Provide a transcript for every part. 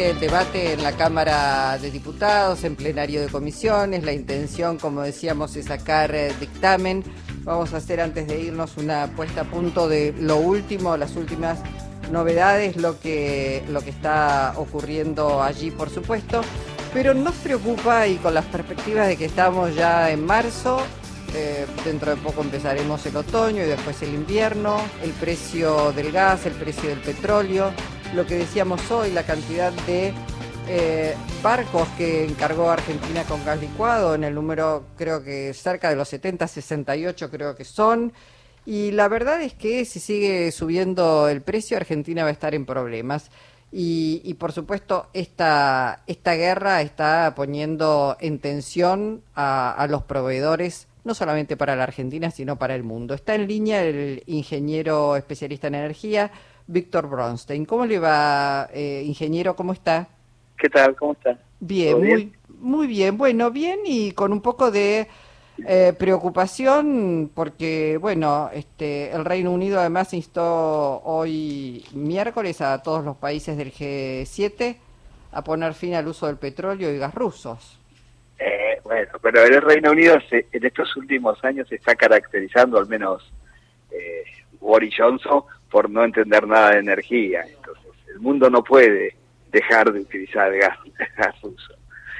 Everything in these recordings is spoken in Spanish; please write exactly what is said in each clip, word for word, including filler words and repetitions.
sigue el debate en la Cámara de Diputados, en plenario de comisiones. La intención, como decíamos, es sacar eh, dictamen. Vamos a hacer, antes de irnos, una puesta a punto de lo último, las últimas novedades, lo que, lo que está ocurriendo allí, por supuesto. Pero nos preocupa, y con las perspectivas de que estamos ya en marzo, eh, dentro de poco empezaremos el otoño y después el invierno, el precio del gas, el precio del petróleo, lo que decíamos hoy, la cantidad de eh, barcos que encargó Argentina con gas licuado, en el número creo que cerca de los setenta, sesenta y ocho creo que son, y la verdad es que si sigue subiendo el precio, Argentina va a estar en problemas. Y, y por supuesto esta, esta guerra está poniendo en tensión a, a los proveedores, no solamente para la Argentina, sino para el mundo. Está en línea el ingeniero especialista en energía, Víctor Bronstein. ¿Cómo le va, eh, ingeniero? ¿Cómo está? ¿Qué tal? ¿Cómo está? Bien, bien? muy, muy bien. Bueno, bien, y con un poco de eh, preocupación porque, bueno, este, el Reino Unido además instó hoy miércoles a todos los países del G siete a poner fin al uso del petróleo y gas rusos. Eh, bueno, pero el Reino Unido se, en estos últimos años se está caracterizando, al menos eh, Boris Johnson, por no entender nada de energía. Entonces, el mundo no puede dejar de utilizar gas, gas ruso.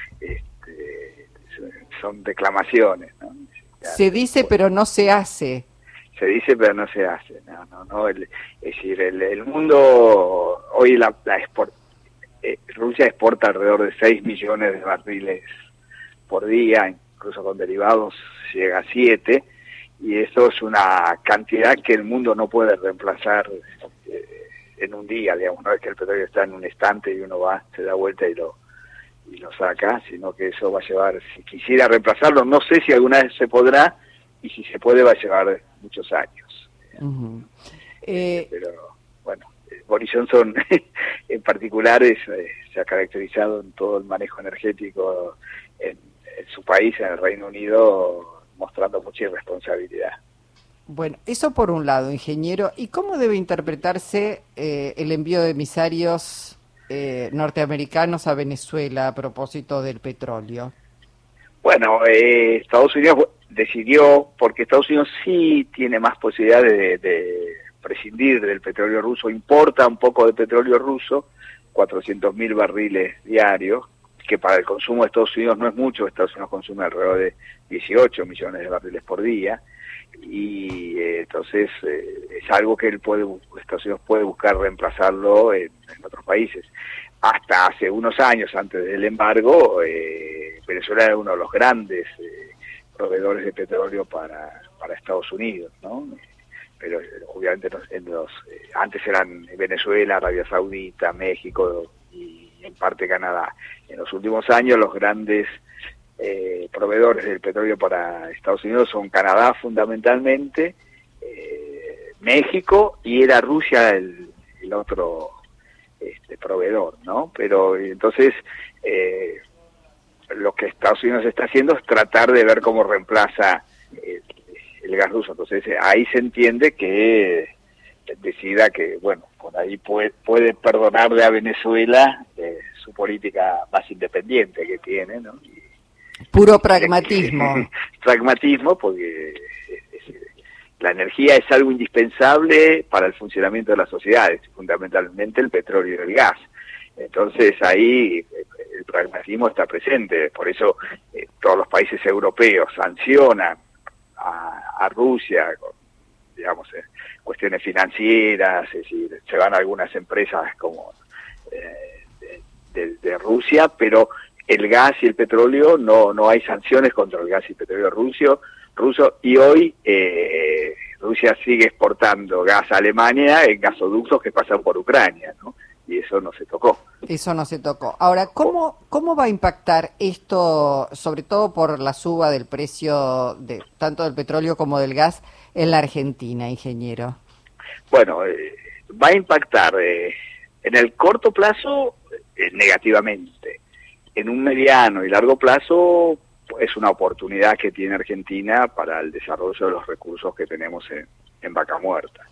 Este, son declamaciones, ¿no? Se dice, pero no se hace. Se dice, pero no se hace. No, no, no. El, es decir, el, el mundo hoy la, la export, eh, Rusia exporta alrededor de seis millones de barriles por día, incluso con derivados llega a siete. Y eso es una cantidad que el mundo no puede reemplazar eh, en un día, digamos. No es que el petróleo está en un estante y uno va, se da vuelta y lo y lo saca, sino que eso va a llevar, si quisiera reemplazarlo, no sé si alguna vez se podrá, y si se puede va a llevar muchos años. Uh-huh. eh... Pero bueno, Boris Johnson en particular es, eh, se ha caracterizado en todo el manejo energético en, en su país, en el Reino Unido, mostrando mucha irresponsabilidad. Bueno, eso por un lado, ingeniero. ¿Y cómo debe interpretarse eh, el envío de emisarios eh, norteamericanos a Venezuela a propósito del petróleo? Bueno, eh, Estados Unidos decidió, porque Estados Unidos sí tiene más posibilidades de, de prescindir del petróleo ruso, importa un poco de petróleo ruso, cuatrocientos mil barriles diarios, que para el consumo de Estados Unidos no es mucho. Estados Unidos consume alrededor de dieciocho millones de barriles por día, y eh, entonces eh, es algo que él puede, Estados Unidos puede buscar reemplazarlo en, en otros países. Hasta hace unos años, antes del embargo, eh, Venezuela era uno de los grandes eh, proveedores de petróleo para, para Estados Unidos, ¿no? Pero eh, obviamente en los, eh, antes eran Venezuela, Arabia Saudita, México y en parte Canadá. En los últimos años los grandes eh, proveedores del petróleo para Estados Unidos son Canadá fundamentalmente, eh, México, y era Rusia el, el otro este proveedor, ¿no? Pero entonces eh, lo que Estados Unidos está haciendo es tratar de ver cómo reemplaza el, el gas ruso. Entonces ahí se entiende que decida que, bueno, por ahí puede, puede perdonarle a Venezuela eh, su política más independiente que tiene, ¿no? Y, puro pragmatismo. Pragmatismo, porque es, es, la energía es algo indispensable para el funcionamiento de las sociedades, fundamentalmente el petróleo y el gas. Entonces ahí el pragmatismo está presente, por eso eh, todos los países europeos sancionan a, a Rusia con, digamos, eh, cuestiones financieras, es decir, se van algunas empresas como eh, de, de, de Rusia, pero el gas y el petróleo no no hay sanciones contra el gas y el petróleo ruso, ruso y hoy eh, Rusia sigue exportando gas a Alemania en gasoductos que pasan por Ucrania, ¿no? Y eso no se tocó. Eso no se tocó. Ahora, ¿cómo cómo va a impactar esto, sobre todo por la suba del precio de tanto del petróleo como del gas en la Argentina, ingeniero? Bueno, eh, va a impactar eh, en el corto plazo eh, negativamente. En un mediano y largo plazo es una oportunidad que tiene Argentina para el desarrollo de los recursos que tenemos en, en Vaca Muerta.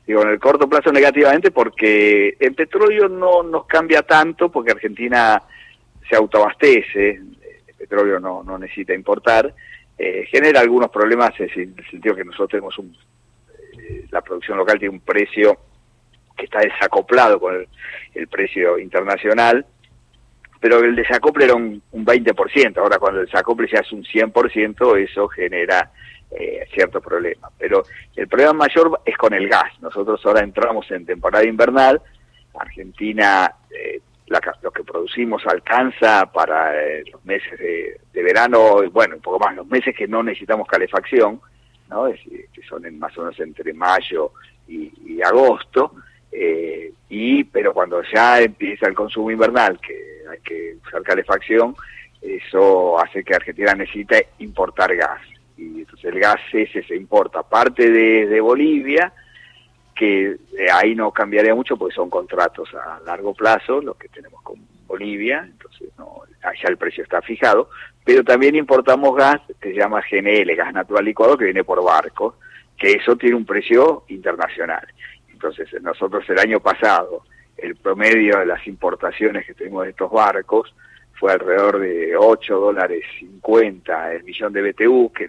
Digo, en el corto plazo negativamente porque el petróleo no nos cambia tanto, porque Argentina se autoabastece, el petróleo no, no necesita importar, eh, genera algunos problemas en el sentido que nosotros tenemos un, eh, la producción local tiene un precio que está desacoplado con el, el precio internacional, pero el desacople era un, un veinte por ciento, ahora cuando el desacople se hace un cien por ciento, eso genera eh, cierto problema. Pero el problema mayor es con el gas. Nosotros ahora entramos en temporada invernal, Argentina, eh, la, lo que producimos alcanza para eh, los meses de, de verano, bueno, un poco más, los meses que no necesitamos calefacción, ¿no? Es decir, que son en, más o menos entre mayo y, y agosto, eh, y pero cuando ya empieza el consumo invernal, que hay que usar calefacción, eso hace que Argentina necesite importar gas. Y entonces el gas ese se importa parte de, de Bolivia, que eh, ahí no cambiaría mucho porque son contratos a largo plazo los que tenemos con Bolivia, entonces no, ya el precio está fijado, pero también importamos gas que se llama G N L, gas natural licuado, que viene por barco, que eso tiene un precio internacional. Entonces nosotros el año pasado, el promedio de las importaciones que tuvimos de estos barcos fue alrededor de ocho dólares cincuenta el millón de B T U, que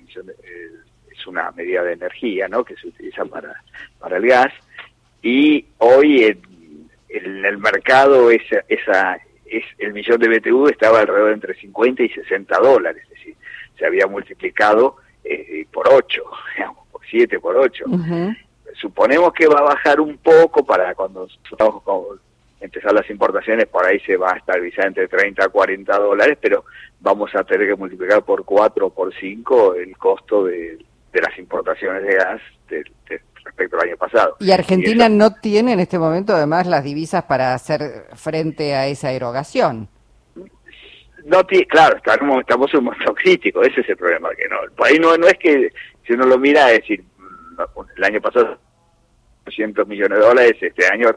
es una medida de energía, ¿no?, que se utiliza para, para el gas, y hoy en, en el mercado esa, esa, es, el millón de B T U estaba alrededor de entre cincuenta y sesenta dólares, es decir, se había multiplicado eh, por ocho, digamos, por siete, por ocho. Uh-huh. Suponemos que va a bajar un poco para cuando estamos con empezar las importaciones, por ahí se va a estabilizar entre treinta a cuarenta dólares, pero vamos a tener que multiplicar por cuatro o por cinco el costo de, de las importaciones de gas de, de, respecto al año pasado. ¿Y Argentina y eso, no tiene en este momento además las divisas para hacer frente a esa erogación? No tiene, claro, estamos, estamos en un momento crítico, ese es el problema, que no, por ahí no, no es que, si uno lo mira, es decir, el año pasado doscientos millones de dólares, este año...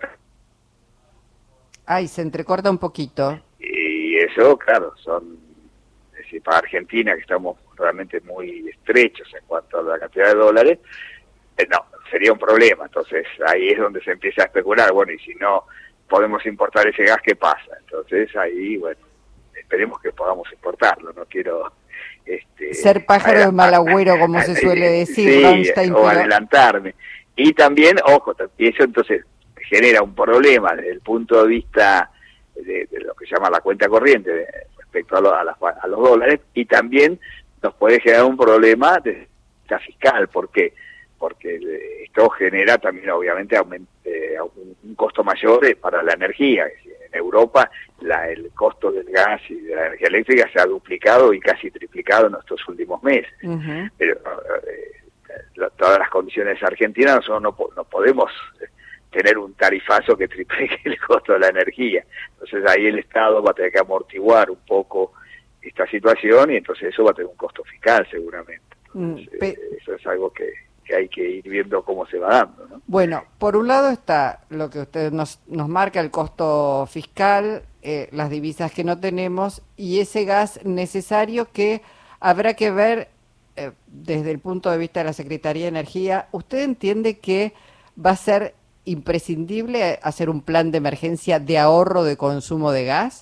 Ay, se entrecorta un poquito. Y eso, claro, son, es decir, para Argentina, que estamos realmente muy estrechos en cuanto a la cantidad de dólares, eh, no, sería un problema. Entonces, ahí es donde se empieza a especular, bueno, y si no podemos importar ese gas, ¿qué pasa? Entonces, ahí, bueno, esperemos que podamos importarlo, no quiero... Este, ser pájaro de mal agüero, como se suele decir, sí, Ronstein, o pero... adelantarme. Y también, ojo, y eso entonces genera un problema desde el punto de vista de, de lo que se llama la cuenta corriente de, respecto a, lo, a, las, a los dólares, y también nos puede generar un problema de vista fiscal. ¿Por qué? Porque esto genera también, obviamente, aumente, eh, un, un costo mayor para la energía. Es decir, en Europa la, el costo del gas y de la energía eléctrica se ha duplicado y casi triplicado en estos últimos meses. Uh-huh. Pero eh, la, todas las condiciones argentinas, nosotros no, no podemos tener un tarifazo que triplique el costo de la energía. Entonces ahí el Estado va a tener que amortiguar un poco esta situación y entonces eso va a tener un costo fiscal seguramente. Entonces, Pe- eso es algo que, que hay que ir viendo cómo se va dando, ¿no? Bueno, por un lado está lo que usted nos, nos marca, el costo fiscal, eh, las divisas que no tenemos y ese gas necesario que habrá que ver eh, desde el punto de vista de la Secretaría de Energía. ¿Usted entiende que va a ser imprescindible hacer un plan de emergencia de ahorro de consumo de gas?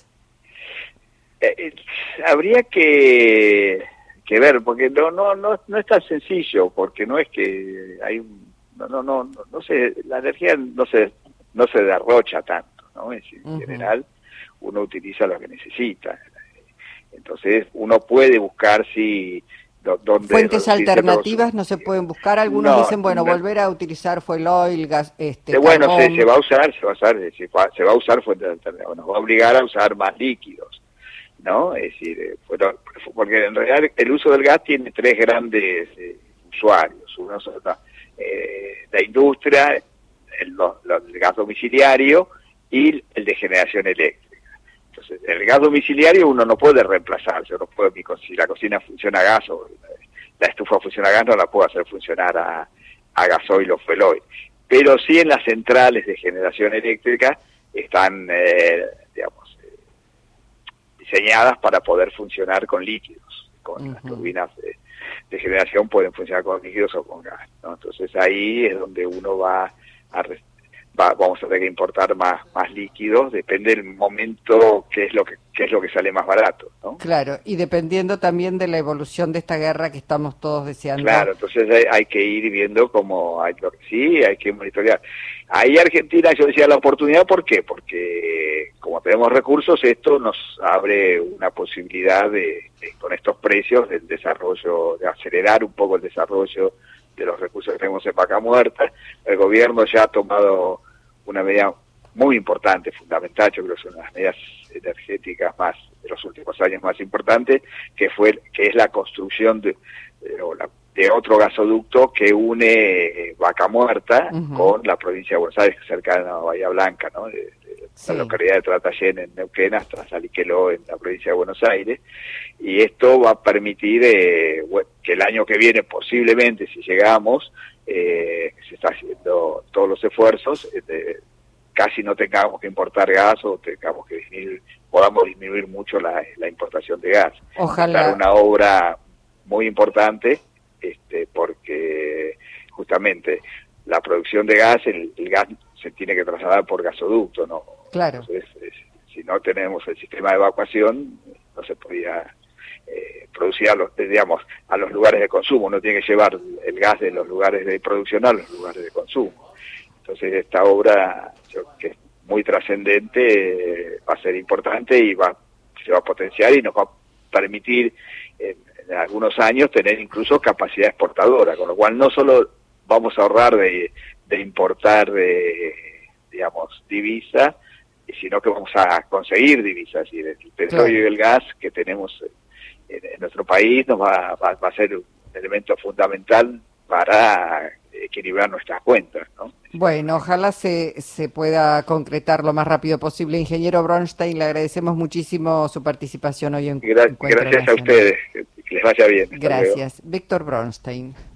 Eh, eh, habría que, que ver, porque no, no, no, no es tan sencillo, porque no es que hay un, no, no, no, no, no sé, la energía no se, no se derrocha tanto, ¿no? Es decir, en uh-huh. general uno utiliza lo que necesita. Entonces uno puede buscar si donde fuentes alternativas no se pueden buscar. Algunos no, dicen, bueno, no, volver a utilizar fuel oil, gas, este, bueno, se, se va a usar, se va a usar, se va, se va a usar fuentes alternativas, nos va a obligar a usar más líquidos, ¿no? Es decir, bueno, porque en realidad el uso del gas tiene tres grandes eh, usuarios. Uno son eh, la industria, el, lo, el gas domiciliario y el de generación eléctrica. Entonces, el gas domiciliario uno no puede reemplazarse, no puede, si la cocina funciona a gas o la estufa funciona a gas, no la puedo hacer funcionar a, a gasoil o fuel oil. Pero sí en las centrales de generación eléctrica están, eh, digamos, eh, diseñadas para poder funcionar con líquidos. Con uh-huh. las turbinas de, de generación pueden funcionar con líquidos o con gas, ¿no? Entonces ahí es donde uno va a va, vamos a tener que importar más más líquidos, depende del momento qué es lo que qué es lo que sale más barato, ¿no? Claro, y dependiendo también de la evolución de esta guerra que estamos todos deseando. Claro, entonces hay, hay que ir viendo cómo hay lo que sí, hay que monitorear. Ahí Argentina, yo decía la oportunidad, ¿por qué? Porque como tenemos recursos, esto nos abre una posibilidad de, de con estos precios del desarrollo, de acelerar un poco el desarrollo de los recursos que tenemos en Vaca Muerta. El gobierno ya ha tomado una medida muy importante, fundamental, yo creo que son las medidas energéticas más de los últimos años más importantes, que fue que es la construcción de, de, de otro gasoducto que une eh, Vaca Muerta uh-huh. con la provincia de Buenos Aires, cercana a Bahía Blanca, ¿no? De, de sí. La localidad de Tratayén en Neuquén hasta Saliqueló en la provincia de Buenos Aires, y esto va a permitir eh, bueno, que el año que viene posiblemente, si llegamos, eh, se está haciendo todos los esfuerzos, eh, de, casi no tengamos que importar gas o tengamos que disminuir, podamos disminuir mucho la, la importación de gas. Ojalá. Es una obra muy importante, este, porque justamente la producción de gas, el, el gas se tiene que trasladar por gasoducto, ¿no? Claro. Entonces, es, si no tenemos el sistema de evacuación, no se podía eh, producir a los, digamos, a los lugares de consumo. Uno tiene que llevar el gas de los lugares de producción a los lugares de consumo. Entonces esta obra, yo, que es muy trascendente, eh, va a ser importante y va se va a potenciar y nos va a permitir en, en algunos años tener incluso capacidad exportadora, con lo cual no solo vamos a ahorrar de, de importar, de, digamos, divisa, sino que vamos a conseguir divisas. Y el petróleo claro. y el gas que tenemos en, en nuestro país nos va, va, va a ser un elemento fundamental para equilibrar nuestras cuentas, ¿no? Bueno, ojalá se, se pueda concretar lo más rápido posible. Ingeniero Bronstein, le agradecemos muchísimo su participación hoy en Gra- Gracias a ustedes, que les vaya bien. Gracias. Víctor Bronstein.